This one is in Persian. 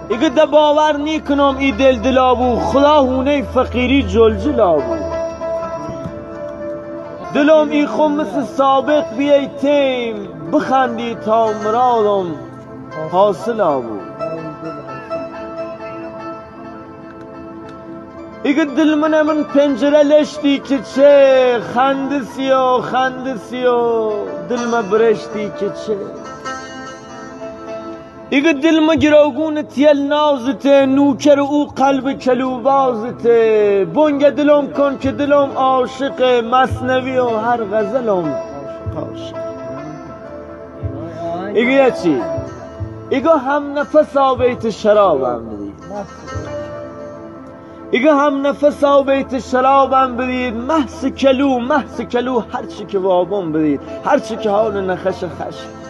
ایگه ده باور نیکنم ای دل دلابو خدا هونه فقیری جلجلابو دلم ای خم مثل سابق بیای تیم بخندی تا مرادم حاصل آبو ایگه دل من پنجره لشتی که چه خندسی و دل من برشتی که چه ایگه دل ما گراگون تیل نازته نوکر او قلب کلوبازته بنگ دلم کن که دلم عاشق مثنوی و هر غزلم عاشق ایگه یه چی ایگه هم نفس آبیت شرابم بدید ایگه هم نفس آبیت شرابم بدید محس کلو هرچی که وابم بدید هرچی که حال نخش خش